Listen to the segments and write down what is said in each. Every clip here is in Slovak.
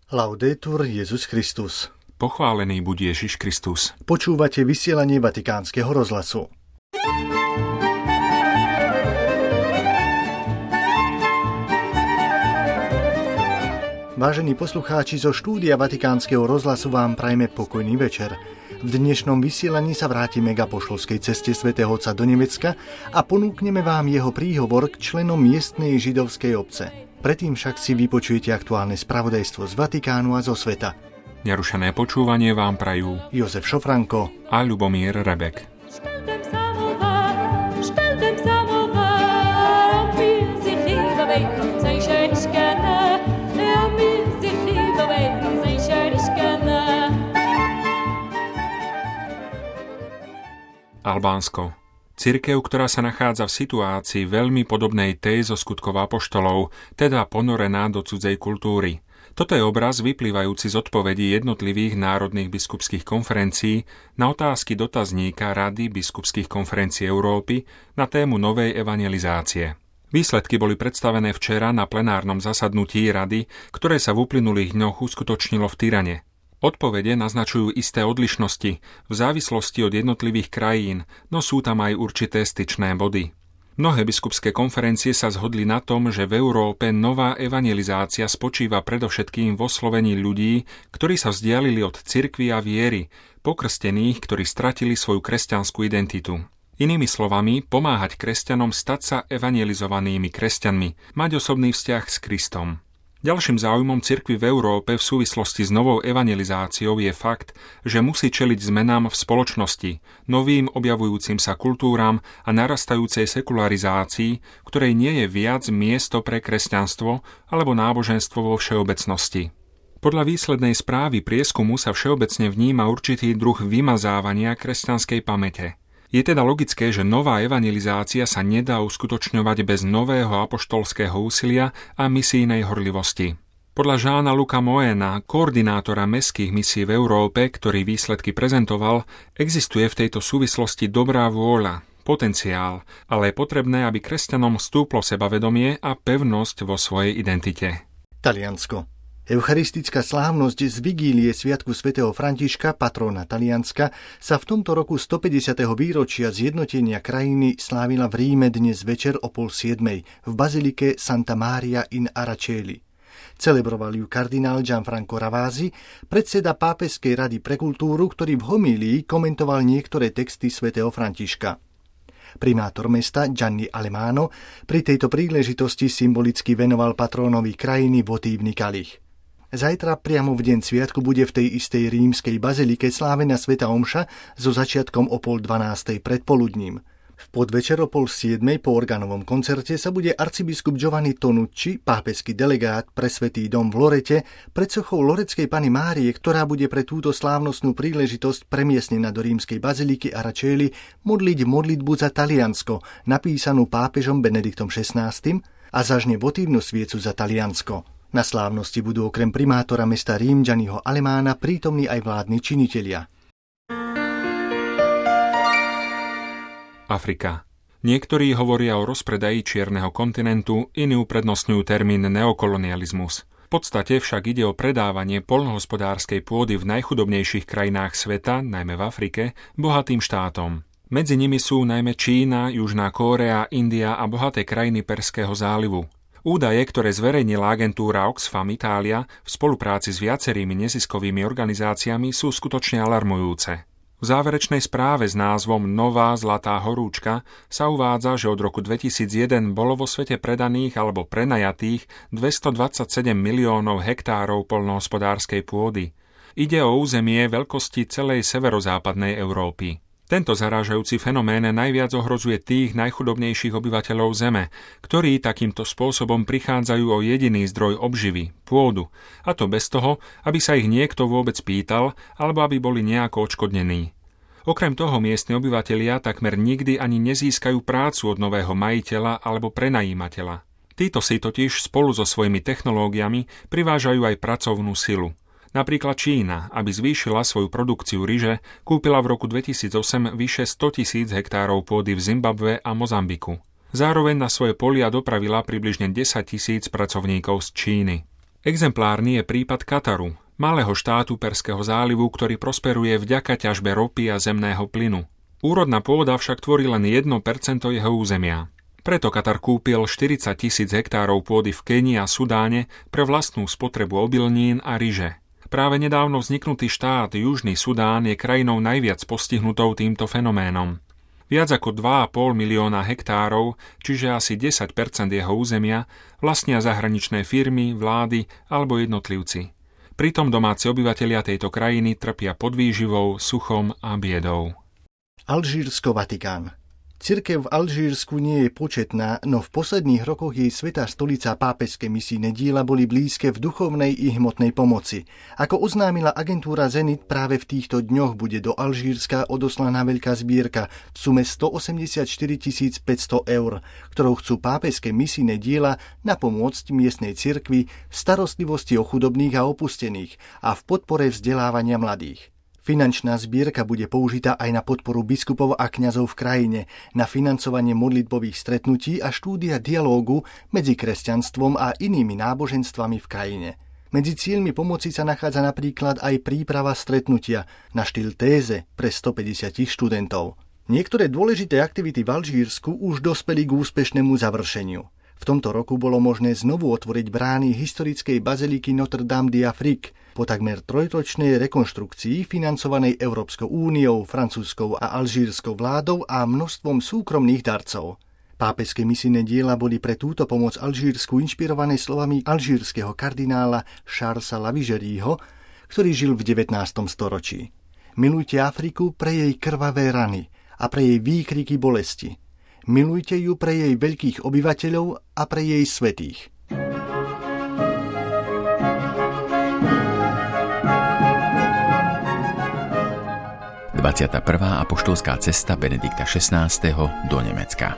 Laudetur Jesus Christus. Pochválený buď Ježiš Kristus. Počúvate vysielanie Vatikánskeho rozhlasu. Vážení poslucháči, zo štúdia Vatikánskeho rozhlasu vám prajeme pokojný večer. V dnešnom vysielaní sa vrátime k apoštolskej ceste svätého Otca do Nemecka a ponúkneme vám jeho príhovor k členom miestnej židovskej obce. Predtým však si vypočujete aktuálne spravodajstvo z Vatikánu a zo sveta. Nerušené počúvanie vám prajú Jozef Šofranko a Ľubomír Rebek. Albánsko. Cirkev, ktorá sa nachádza v situácii veľmi podobnej tej zo skutkov apoštolov, teda ponorená do cudzej kultúry. Toto je obraz vyplývajúci z odpovedí jednotlivých národných biskupských konferencií na otázky dotazníka Rady biskupských konferencií Európy na tému novej evangelizácie. Výsledky boli predstavené včera na plenárnom zasadnutí Rady, ktoré sa v uplynulých dňoch uskutočnilo v Tyrane. Odpovede naznačujú isté odlišnosti v závislosti od jednotlivých krajín, no sú tam aj určité styčné body. Mnohé biskupské konferencie sa zhodli na tom, že v Európe nová evangelizácia spočíva predovšetkým vo oslovení ľudí, ktorí sa vzdialili od cirkvi a viery, pokrstených, ktorí stratili svoju kresťanskú identitu. Inými slovami, pomáhať kresťanom stať sa evangelizovanými kresťanmi, mať osobný vzťah s Kristom. Ďalším záujmom cirkvi v Európe v súvislosti s novou evangelizáciou je fakt, že musí čeliť zmenám v spoločnosti, novým objavujúcim sa kultúram a narastajúcej sekularizácii, ktorej nie je viac miesto pre kresťanstvo alebo náboženstvo vo všeobecnosti. Podľa výslednej správy prieskumu sa všeobecne vníma určitý druh vymazávania kresťanskej pamäte. Je teda logické, že nová evangelizácia sa nedá uskutočňovať bez nového apoštolského úsilia a misijnej horlivosti. Podľa Žána Luca Moena, koordinátora mestských misií v Európe, ktorý výsledky prezentoval, existuje v tejto súvislosti dobrá vôľa, potenciál, ale je potrebné, aby kresťanom vstúplo sebavedomie a pevnosť vo svojej identite. Taliansko. Eucharistická slávnosť z vigílie sviatku svätého Františka, patróna Talianska, sa v tomto roku 150. výročia zjednotenia krajiny slávila v Ríme dnes večer o 6:30 v bazilike Santa Maria in Araceli. Celebroval ju kardinál Gianfranco Ravasi, predseda Pápeskej rady pre kultúru, ktorý v homílii komentoval niektoré texty svätého Františka. Primátor mesta Gianni Alemanno pri tejto príležitosti symbolicky venoval patrónovi krajiny votívny kalich. Zajtra priamo v deň sviatku bude v tej istej rímskej bazilike slávená svätá omša so začiatkom o 11:30 predpoludním. V podvečer o 6:30 po orgánovom koncerte sa bude arcibiskup Giovanni Tonucci, pápežský delegát pre Svätý dom v Lorete, pred sochou Loretskej Panny Márie, ktorá bude pre túto slávnostnú príležitosť premiestnená do rímskej baziliky Araceli, modliť modlitbu za Taliansko, napísanú pápežom Benediktom XVI a zažne votívnu sviecu za Taliansko. Na slávnosti budú okrem primátora mesta Rím Gianniho Alemána prítomní aj vládni činitelia. Afrika. Niektorí hovoria o rozpredaji čierneho kontinentu, iní uprednostňujú termín neokolonializmus. V podstate však ide o predávanie poľnohospodárskej pôdy v najchudobnejších krajinách sveta, najmä v Afrike, bohatým štátom. Medzi nimi sú najmä Čína, Južná Kórea, India a bohaté krajiny Perského zálivu. Údaje, ktoré zverejnila agentúra Oxfam Italia v spolupráci s viacerými neziskovými organizáciami, sú skutočne alarmujúce. V záverečnej správe s názvom Nová zlatá horúčka sa uvádza, že od roku 2001 bolo vo svete predaných alebo prenajatých 227 miliónov hektárov poľnohospodárskej pôdy. Ide o územie veľkosti celej severozápadnej Európy. Tento zarážajúci fenomén najviac ohrozuje tých najchudobnejších obyvateľov Zeme, ktorí takýmto spôsobom prichádzajú o jediný zdroj obživy, pôdu, a to bez toho, aby sa ich niekto vôbec pýtal, alebo aby boli nejako odškodnení. Okrem toho miestni obyvatelia takmer nikdy ani nezískajú prácu od nového majiteľa alebo prenajímateľa. Títo si totiž spolu so svojimi technológiami privážajú aj pracovnú silu. Napríklad Čína, aby zvýšila svoju produkciu ryže, kúpila v roku 2008 vyše 100 000 hektárov pôdy v Zimbabwe a Mozambiku. Zároveň na svoje polia dopravila približne 10 000 pracovníkov z Číny. Exemplárny je prípad Kataru, malého štátu Perského zálivu, ktorý prosperuje vďaka ťažbe ropy a zemného plynu. Úrodná pôda však tvorí len 1% jeho územia. Preto Katar kúpil 40 000 hektárov pôdy v Kenii a Sudáne pre vlastnú spotrebu obilnín a ryže. Práve nedávno vzniknutý štát Južný Sudán je krajinou najviac postihnutou týmto fenoménom. Viac ako 2,5 milióna hektárov, čiže asi 10% jeho územia, vlastnia zahraničné firmy, vlády alebo jednotlivci. Pritom domáci obyvatelia tejto krajiny trpia podvýživou, suchom a biedou. Alžírsko-Vatikán. Cirkev v Alžírsku nie je početná, no v posledných rokoch jej svätá stolica pápežské misijné diela boli blízke v duchovnej i hmotnej pomoci. Ako oznámila agentúra Zenit, práve v týchto dňoch bude do Alžírska odoslaná veľká zbierka v sume 184 500 eur, ktorou chcú pápežské misijné diela napomôcť miestnej cirkvi v starostlivosti o chudobných a opustených a v podpore vzdelávania mladých. Finančná zbierka bude použitá aj na podporu biskupov a kňazov v krajine, na financovanie modlitbových stretnutí a štúdia dialógu medzi kresťanstvom a inými náboženstvami v krajine. Medzi cieľmi pomoci sa nachádza napríklad aj príprava stretnutia na štýl téze pre 150 študentov. Niektoré dôležité aktivity v Alžírsku už dospeli k úspešnému završeniu. V tomto roku bolo možné znovu otvoriť brány historickej baziliky Notre-Dame d'Afrique po takmer trojročnej rekonštrukcii financovanej Európskou úniou, francúzskou a alžírskou vládou a množstvom súkromných darcov. Pápežské misijné diela boli pre túto pomoc Alžírsku inšpirované slovami alžírskeho kardinála Charlesa Lavigéryho, ktorý žil v 19. storočí. Milujte Afriku pre jej krvavé rany a pre jej výkriky bolesti. Milujte ju pre jej veľkých obyvateľov a pre jej svätých. Dvadsiata prvá apoštolská cesta Benedikta XVI. Do Nemecka.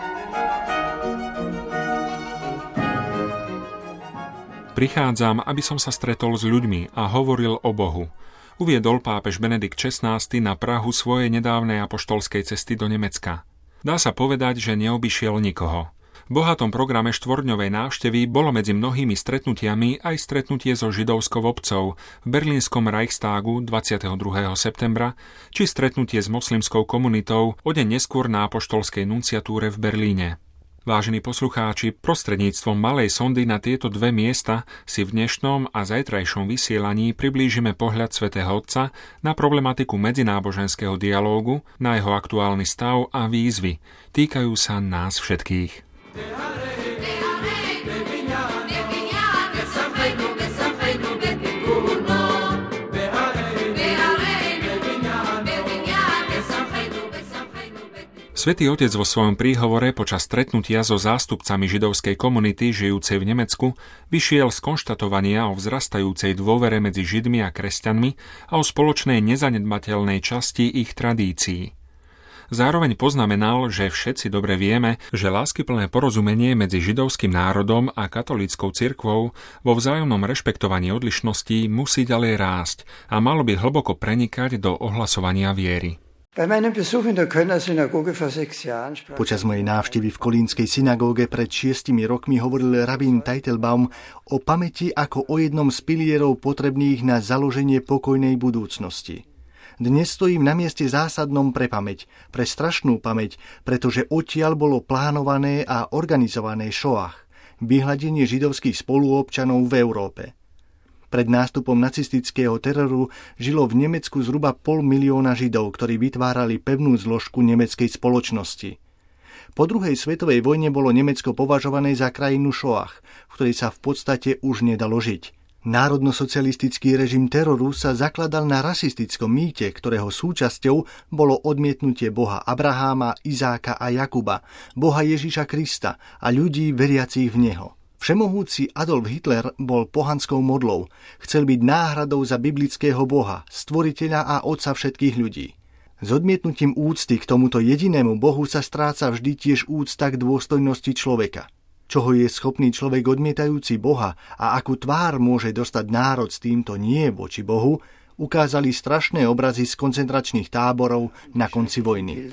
Prichádzam, aby som sa stretol s ľuďmi a hovoril o Bohu, uviedol pápež Benedikt XVI. Na prahu svojej nedávnej apoštolskej cesty do Nemecka. Dá sa povedať, že neobyšiel nikoho. V bohatom programe štvorňovej návštevy bolo medzi mnohými stretnutiami aj stretnutie so židovskou obcou v berlínskom Reichstagu 22. septembra či stretnutie s moslimskou komunitou o deň neskôr na apoštolskej nunciatúre v Berlíne. Vážení poslucháči, prostredníctvom malej sondy na tieto dve miesta si v dnešnom a zajtrajšom vysielaní priblížime pohľad svätého Otca na problematiku medzináboženského dialógu, na jeho aktuálny stav a výzvy. Týkajú sa nás všetkých. Svätý Otec vo svojom príhovore počas stretnutia so zástupcami židovskej komunity žijúcej v Nemecku vyšiel z konštatovania o vzrastajúcej dôvere medzi Židmi a kresťanmi a o spoločnej nezanedbateľnej časti ich tradícií. Zároveň poznamenal, že všetci dobre vieme, že láskyplné porozumenie medzi židovským národom a katolíckou cirkvou vo vzájomnom rešpektovaní odlišností musí ďalej rásť a malo by hlboko prenikať do ohlasovania viery. Počas mojej návštevy v kolínskej synagóge pred 6 rokmi hovoril rabín Teitelbaum o pamäti ako o jednom z pilierov potrebných na založenie pokojnej budúcnosti. Dnes stojím na mieste zásadnom pre pamäť, pre strašnú pamäť, pretože odtiaľ bolo plánované a organizované šoach, vyhladenie židovských spoluobčanov v Európe. Pred nástupom nacistického teroru žilo v Nemecku zhruba 500 000 Židov, ktorí vytvárali pevnú zložku nemeckej spoločnosti. Po druhej svetovej vojne bolo Nemecko považované za krajinu šoach, v ktorej sa v podstate už nedalo žiť. Národno-socialistický režim teroru sa zakladal na rasistickom mýte, ktorého súčasťou bolo odmietnutie Boha Abraháma, Izáka a Jakuba, Boha Ježiša Krista a ľudí veriacich v Neho. Všemohúci Adolf Hitler bol pohanskou modlou, chcel byť náhradou za biblického Boha, stvoriteľa a otca všetkých ľudí. S odmietnutím úcty k tomuto jedinému Bohu sa stráca vždy tiež úcta k dôstojnosti človeka. Čoho je schopný človek odmietajúci Boha a akú tvár môže dostať národ s týmto nie voči Bohu, ukázali strašné obrazy z koncentračných táborov na konci vojny.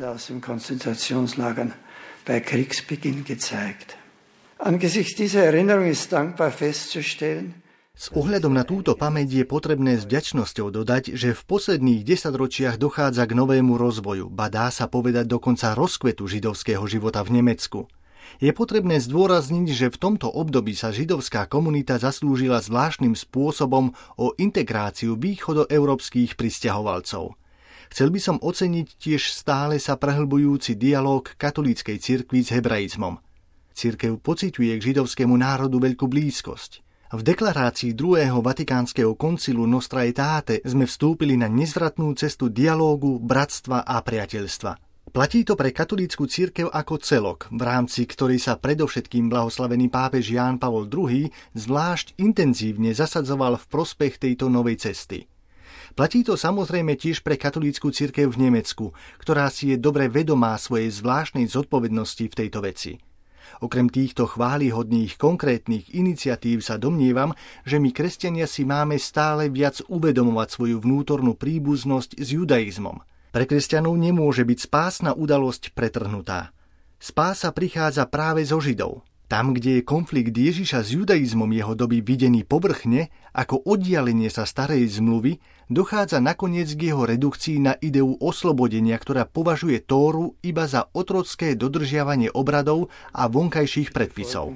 Angesichts dieser Erinnerung ist dankbar festzustellen, S ohľadom na túto pamäť je potrebné s vďačnosťou dodať, že v posledných 10 ročiach dochádza k novému rozvoju, ba dá sa povedať dokonca rozkvetu židovského života v Nemecku. Je potrebné zdôrazniť, že v tomto období sa židovská komunita zaslúžila zvláštnym spôsobom o integráciu východoeurópskych prisťahovalcov. Chcel by som oceniť tiež stále sa prehlbujúci dialóg katolíckej cirkvi s hebraizmom. Cirkev pociťuje k židovskému národu veľkú blízkosť. V deklarácii druhého Vatikánskeho koncilu Nostra Aetate sme vstúpili na nezvratnú cestu dialógu, bratstva a priateľstva. Platí to pre katolícku cirkev ako celok, v rámci ktorej sa predovšetkým blahoslavený pápež Ján Pavol II zvlášť intenzívne zasadzoval v prospech tejto novej cesty. Platí to samozrejme tiež pre katolícku cirkev v Nemecku, ktorá si je dobre vedomá svojej zvláštnej zodpovednosti v tejto veci. Okrem týchto chválihodných konkrétnych iniciatív sa domnievam, že my kresťania si máme stále viac uvedomovať svoju vnútornú príbuznosť s judaizmom. Pre kresťanov nemôže byť spásna udalosť pretrhnutá. Spása prichádza práve zo Židov. Tam, kde je konflikt Ježiša s judaizmom jeho doby videný povrchne, ako oddialenie sa starej zmluvy, dochádza nakoniec k jeho redukcii na ideu oslobodenia, ktorá považuje Tóru iba za otrocké dodržiavanie obradov a vonkajších predpisov.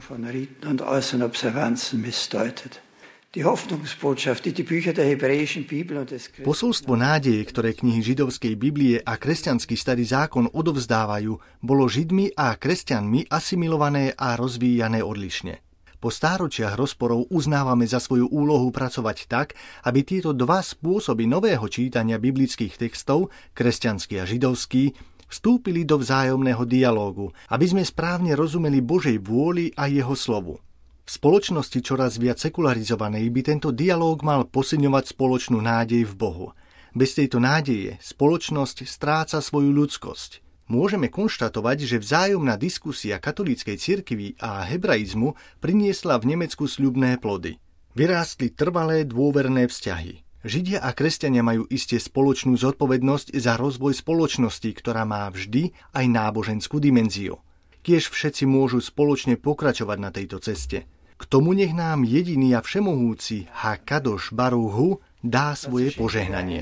Posolstvo nádeje, ktoré knihy židovskej Biblie a kresťanský starý zákon odovzdávajú, bolo Židmi a kresťanmi asimilované a rozvíjané odlišne. Po stáročiach rozporov uznávame za svoju úlohu pracovať tak, aby tieto dva spôsoby nového čítania biblických textov, kresťanský a židovský, vstúpili do vzájomného dialógu, aby sme správne rozumeli Božej vôli a jeho slovu. V spoločnosti čoraz viac sekularizovanej by tento dialóg mal posilňovať spoločnú nádej v Bohu. Bez tejto nádeje spoločnosť stráca svoju ľudskosť. Môžeme konštatovať, že vzájomná diskusia katolíckej cirkvi a hebraizmu priniesla v Nemecku sľubné plody. Vyrástli trvalé dôverné vzťahy. Židia a kresťania majú iste spoločnú zodpovednosť za rozvoj spoločnosti, ktorá má vždy aj náboženskú dimenziu. Kiež všetci môžu spoločne pokračovať na tejto ceste. K tomu nech nám jediný a všemohúci Hakadoš Baruch Hu dá svoje požehnanie.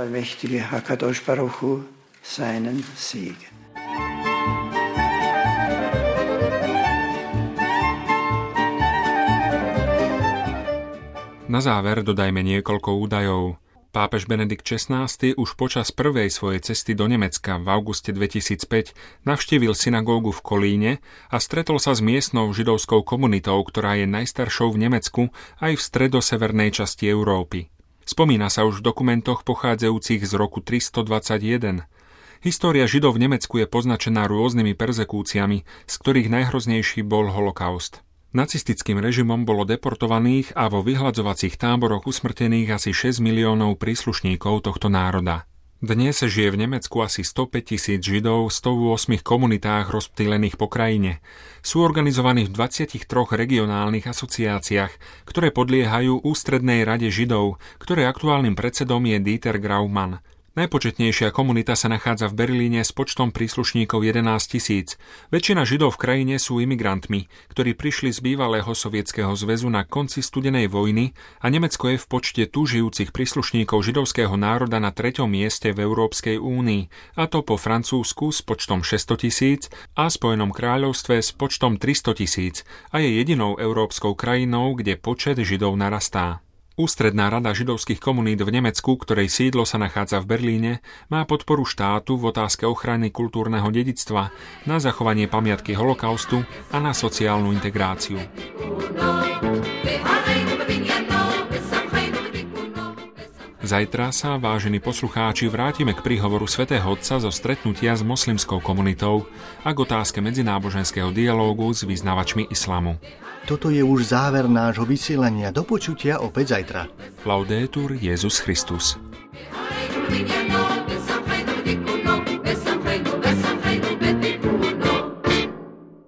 Na záver dodajme niekoľko údajov. Pápež Benedikt XVI už počas prvej svojej cesty do Nemecka v auguste 2005 navštívil synagógu v Kolíne a stretol sa s miestnou židovskou komunitou, ktorá je najstaršou v Nemecku aj v stredosevernej časti Európy. Spomína sa už v dokumentoch pochádzajúcich z roku 321. História Židov v Nemecku je poznačená rôznymi perzekúciami, z ktorých najhroznejší bol holokaust. Nacistickým režimom bolo deportovaných a vo vyhľadzovacích táboroch usmrtených asi 6 miliónov príslušníkov tohto národa. Dnes žije v Nemecku asi 105 000 Židov v 108 komunitách rozptýlených po krajine. Sú organizovaní v 23 regionálnych asociáciách, ktoré podliehajú Ústrednej rade Židov, ktoré aktuálnym predsedom je Dieter Graumann. Najpočetnejšia komunita sa nachádza v Berlíne s počtom príslušníkov 11 000. Väčšina Židov v krajine sú imigrantmi, ktorí prišli z bývalého Sovietskeho zväzu na konci studenej vojny a Nemecko je v počte tu žijúcich príslušníkov židovského národa na 3. mieste v Európskej únii, a to po Francúzsku s počtom 600 000 a Spojenom kráľovstve s počtom 300 000 a je jedinou európskou krajinou, kde počet Židov narastá. Ústredná rada židovských komunít v Nemecku, ktorej sídlo sa nachádza v Berlíne, má podporu štátu v otázke ochrany kultúrneho dedičstva, na zachovanie pamiatky holokaustu a na sociálnu integráciu. Zajtra sa, vážení poslucháči, vrátime k príhovoru svätého Otca zo stretnutia s moslimskou komunitou a k otázke medzináboženského dialógu s vyznavačmi islamu. Toto je už záver nášho vysielania. Do počutia opäť zajtra. Laudetur Jesus Christus.